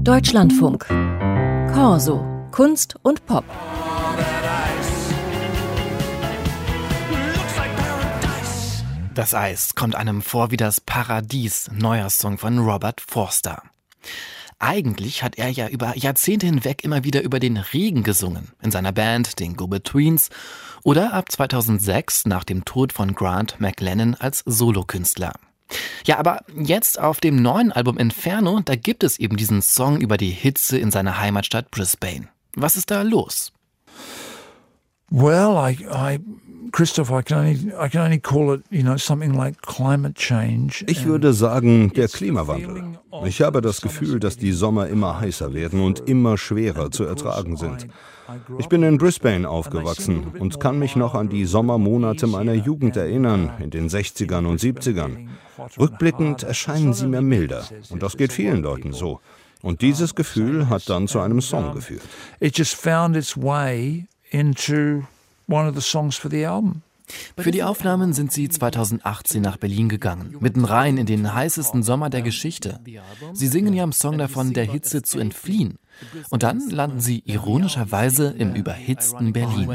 Deutschlandfunk. Corso. Kunst und Pop. Das Eis kommt einem vor wie das Paradies, neuer Song von Robert Forster. Eigentlich hat er ja über Jahrzehnte hinweg immer wieder über den Regen gesungen, in seiner Band, den Go-Betweens, oder ab 2006 nach dem Tod von Grant McLennan als Solokünstler. Ja, aber jetzt auf dem neuen Album Inferno, da gibt es eben diesen Song über die Hitze in seiner Heimatstadt Brisbane. Was ist da los? Well, Christopher, I can only call it, something like climate change. Ich würde sagen, der Klimawandel. Ich habe das Gefühl, dass die Sommer immer heißer werden und immer schwerer zu ertragen sind. Ich bin in Brisbane aufgewachsen und kann mich noch an die Sommermonate meiner Jugend erinnern, in den 60ern und 70ern. Rückblickend erscheinen sie mir milder und das geht vielen Leuten so. Und dieses Gefühl hat dann zu einem Song geführt. It just found its way into one of the songs for the album. Für die Aufnahmen sind sie 2018 nach Berlin gegangen, mitten rein in den heißesten Sommer der Geschichte. Sie singen ja im Song davon, der Hitze zu entfliehen. Und dann landen sie ironischerweise im überhitzten Berlin.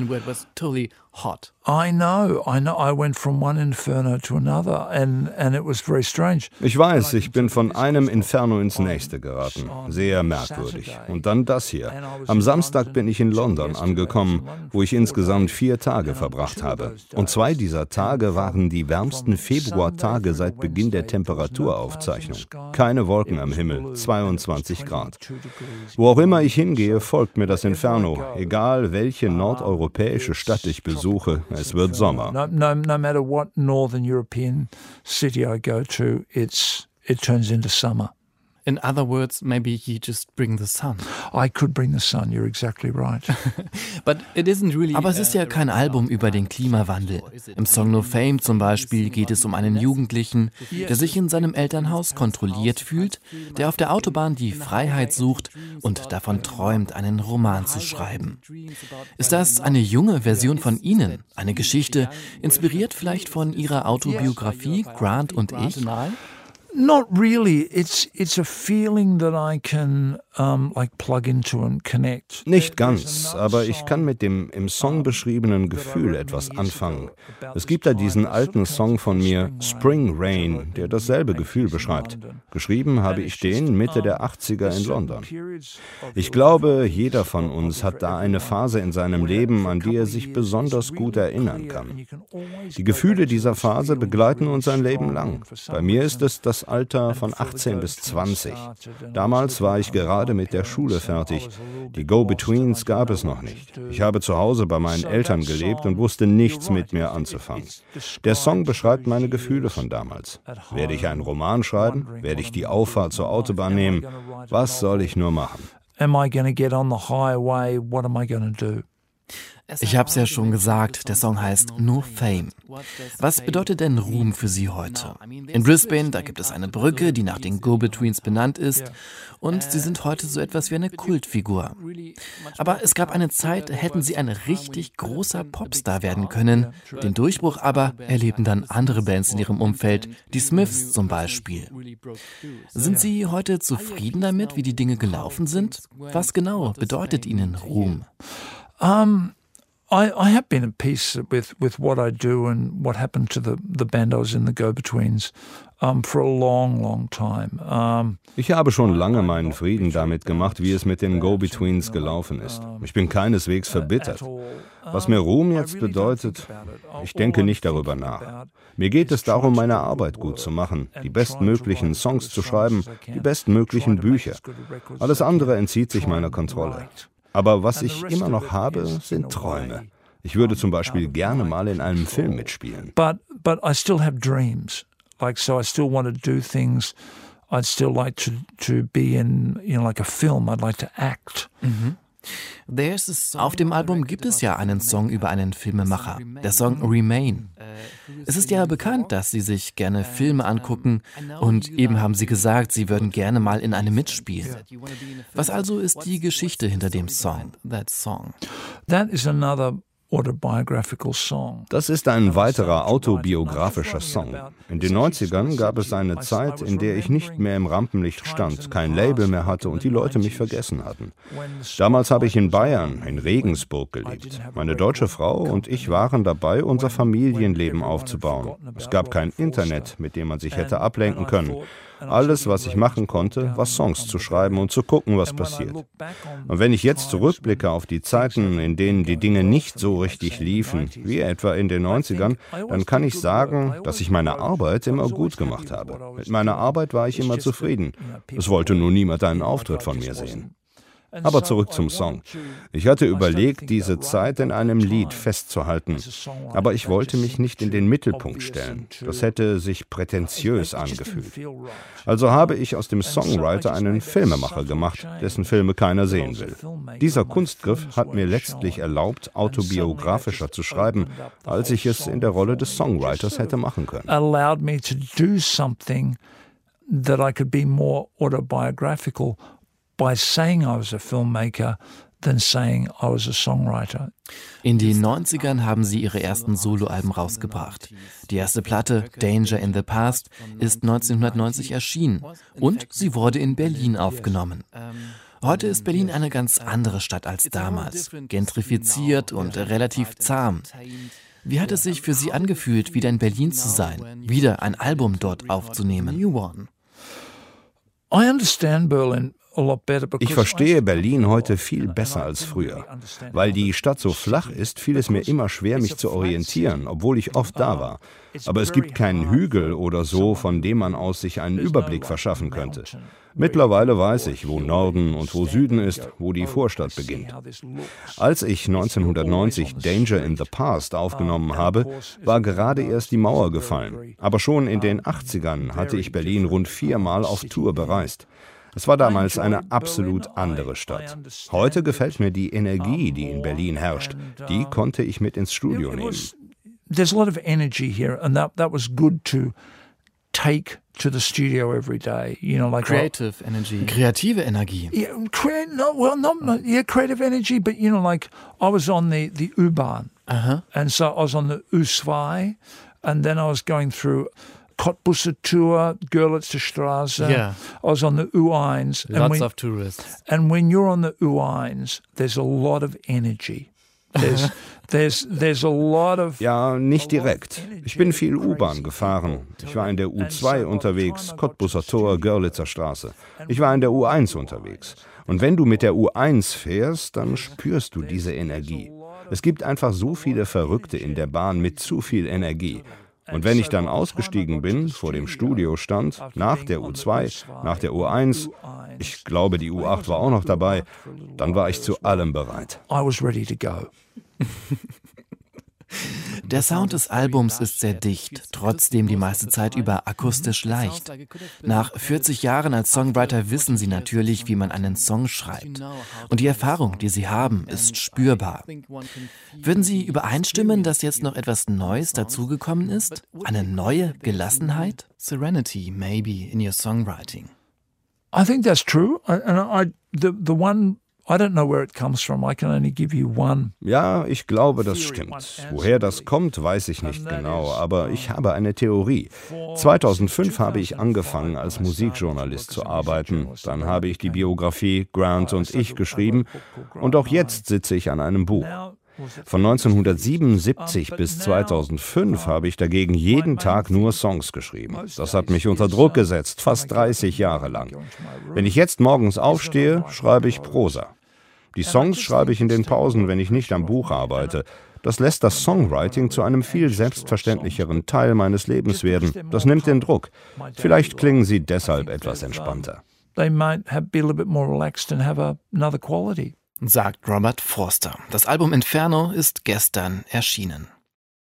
I know. I went from one inferno to another and it was very strange. Ich weiß, ich bin von einem Inferno ins nächste geraten. Sehr merkwürdig. Und dann das hier. Am Samstag bin ich in London angekommen, wo ich insgesamt 4 Tage verbracht habe. Und 2 dieser Tage waren die wärmsten Februartage seit Beginn der Temperaturaufzeichnung. Keine Wolken am Himmel, 22 Grad. Wo auch immer ich hingehe, folgt mir das Inferno. Egal welche nordeuropäische Stadt ich besuche, es wird Sommer. No matter what northern European city I go to, it turns into summer. In other words, maybe you just bring the sun. I could bring the sun, you're exactly right. But it isn't really. Aber es ist ja kein Album über den Klimawandel. Im Song No Fame zum Beispiel geht es um einen Jugendlichen, der sich in seinem Elternhaus kontrolliert fühlt, der auf der Autobahn die Freiheit sucht und davon träumt, einen Roman zu schreiben. Ist das eine junge Version von Ihnen? Eine Geschichte, inspiriert vielleicht von Ihrer Autobiografie Grant und ich? Not really. It's a feeling that I can plug into and connect. Nicht ganz, aber ich kann mit dem im Song beschriebenen Gefühl etwas anfangen. Es gibt da diesen alten Song von mir, Spring Rain, der dasselbe Gefühl beschreibt. Geschrieben habe ich den Mitte der 80er in London. Ich glaube, jeder von uns hat da eine Phase in seinem Leben, an die er sich besonders gut erinnern kann. Die Gefühle dieser Phase begleiten uns ein Leben lang. Bei mir ist es das Alter von 18 bis 20. Damals war ich gerade mit der Schule fertig. Die Go-Betweens gab es noch nicht. Ich habe zu Hause bei meinen Eltern gelebt und wusste nichts mit mir anzufangen. Der Song beschreibt meine Gefühle von damals. Werde ich einen Roman schreiben? Werde ich die Auffahrt zur Autobahn nehmen? Was soll ich nur machen? Am I going to get on the highway? What am I going to do? Ich habe es ja schon gesagt, der Song heißt No Fame. Was bedeutet denn Ruhm für Sie heute? In Brisbane, da gibt es eine Brücke, die nach den Go-Betweens benannt ist und Sie sind heute so etwas wie eine Kultfigur. Aber es gab eine Zeit, da hätten Sie ein richtig großer Popstar werden können. Den Durchbruch aber erleben dann andere Bands in Ihrem Umfeld, die Smiths zum Beispiel. Sind Sie heute zufrieden damit, wie die Dinge gelaufen sind? Was genau bedeutet Ihnen Ruhm? I have been at peace with what I do and what happened to the band I was in, the Go-Betweens, for a long, long time. Ich habe schon lange meinen Frieden damit gemacht, wie es mit den Go-Betweens gelaufen ist. Ich bin keineswegs verbittert. Was mir Ruhm jetzt bedeutet, ich denke nicht darüber nach. Mir geht es darum, meine Arbeit gut zu machen, die bestmöglichen Songs zu schreiben, die bestmöglichen Bücher. Alles andere entzieht sich meiner Kontrolle. Aber was ich immer noch habe, sind Träume. Ich würde zum Beispiel gerne mal in einem Film mitspielen. But I still have dreams. So I still want to do things. I'd still like to be in, like a film. I'd like to act. Auf dem Album gibt es ja einen Song über einen Filmemacher, der Song Remain. Es ist ja bekannt, dass Sie sich gerne Filme angucken und eben haben Sie gesagt, Sie würden gerne mal in einem mitspielen. Was also ist die Geschichte hinter dem Song, That Song? That is another autobiographical song. Das ist ein weiterer autobiografischer Song. In den 90ern gab es eine Zeit, in der ich nicht mehr im Rampenlicht stand, kein Label mehr hatte und die Leute mich vergessen hatten. Damals habe ich in Bayern, in Regensburg gelebt. Meine deutsche Frau und ich waren dabei, unser Familienleben aufzubauen. Es gab kein Internet, mit dem man sich hätte ablenken können. Alles, was ich machen konnte, war Songs zu schreiben und zu gucken, was passiert. Und wenn ich jetzt zurückblicke auf die Zeiten, in denen die Dinge nicht so richtig liefen, wie etwa in den 90ern, dann kann ich sagen, dass ich meine Arbeit immer gut gemacht habe. Mit meiner Arbeit war ich immer zufrieden. Es wollte nur niemand einen Auftritt von mir sehen. Aber zurück zum Song. Ich hatte überlegt, diese Zeit in einem Lied festzuhalten, aber ich wollte mich nicht in den Mittelpunkt stellen. Das hätte sich prätentiös angefühlt. Also habe ich aus dem Songwriter einen Filmemacher gemacht, dessen Filme keiner sehen will. Dieser Kunstgriff hat mir letztlich erlaubt, autobiografischer zu schreiben, als ich es in der Rolle des Songwriters hätte machen können. Allowed me to do something that I could be more autobiographical by saying I was a filmmaker than saying I was a songwriter. In den 90ern haben sie ihre ersten Soloalben rausgebracht. Die erste Platte, Danger in the Past, ist 1990 erschienen und sie wurde in Berlin aufgenommen. Heute ist Berlin eine ganz andere Stadt als damals, gentrifiziert und relativ zahm. Wie hat es sich für Sie angefühlt, wieder in Berlin zu sein, wieder ein Album dort aufzunehmen? I understand Berlin. Ich verstehe Berlin heute viel besser als früher. Weil die Stadt so flach ist, fiel es mir immer schwer, mich zu orientieren, obwohl ich oft da war. Aber es gibt keinen Hügel oder so, von dem man aus sich einen Überblick verschaffen könnte. Mittlerweile weiß ich, wo Norden und wo Süden ist, wo die Vorstadt beginnt. Als ich 1990 Danger in the Past aufgenommen habe, war gerade erst die Mauer gefallen. Aber schon in den 80ern hatte ich Berlin rund 4-mal auf Tour bereist. Es war damals eine absolut andere Stadt. Heute gefällt mir die Energie, die in Berlin herrscht. Die konnte ich mit ins Studio nehmen. There's a lot of energy here, and that was good to take to the studio every day. You know, like Creative energy. Kreative Energie. Yeah, creative energy, but you know, like I was on the U-Bahn, and so I was on the U2, and then I was going through Cottbusser Tour, Görlitzer Straße. Yeah. I was on the U1s. Lots of tourists. And when you're on the U1s, there's a lot of energy. There's a lot of... Ja, nicht direkt. Ich bin viel U-Bahn gefahren. Ich war in der U2 unterwegs, Cottbusser Tor, Görlitzer Straße. Ich war in der U1 unterwegs. Und wenn du mit der U1 fährst, dann spürst du diese Energie. Es gibt einfach so viele Verrückte in der Bahn mit zu viel Energie. Und wenn ich dann ausgestiegen bin, vor dem Studio stand, nach der U2, nach der U1, ich glaube, die U8 war auch noch dabei, dann war ich zu allem bereit. I was ready to go. Der Sound des Albums ist sehr dicht, trotzdem die meiste Zeit über akustisch leicht. Nach 40 Jahren als Songwriter wissen Sie natürlich, wie man einen Song schreibt. Und die Erfahrung, die Sie haben, ist spürbar. Würden Sie übereinstimmen, dass jetzt noch etwas Neues dazugekommen ist? Eine neue Gelassenheit? Serenity, maybe, in your songwriting. I think that's true. The one... I don't know where it comes from. I can only give you one. Ja, ich glaube, das stimmt. Woher das kommt, weiß ich nicht genau, aber ich habe eine Theorie. 2005 habe ich angefangen, als Musikjournalist zu arbeiten. Dann habe ich die Biografie Grant und ich geschrieben und auch jetzt sitze ich an einem Buch. Von 1977 bis 2005 habe ich dagegen jeden Tag nur Songs geschrieben. Das hat mich unter Druck gesetzt, fast 30 Jahre lang. Wenn ich jetzt morgens aufstehe, schreibe ich Prosa. Die Songs schreibe ich in den Pausen, wenn ich nicht am Buch arbeite. Das lässt das Songwriting zu einem viel selbstverständlicheren Teil meines Lebens werden. Das nimmt den Druck. Vielleicht klingen sie deshalb etwas entspannter. They might be a little bit more relaxed and have another quality. Sagt Robert Forster. Das Album Inferno ist gestern erschienen.